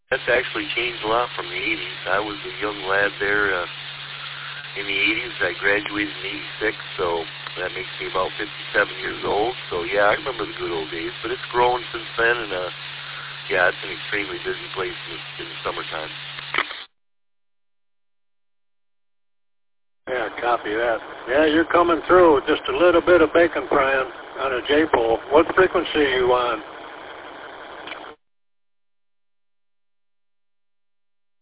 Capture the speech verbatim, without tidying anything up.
That's actually changed a lot from the eighties. I was a young lad there uh, in the eighties. I graduated in eighty-six, so that makes me about fifty-seven years old. So, yeah, I remember the good old days. But it's grown since then, and, uh, yeah, it's an extremely busy place in the, in the summertime. Yeah, copy that. Yeah, you're coming through with just a little bit of bacon frying on a J-pole. What frequency are you on?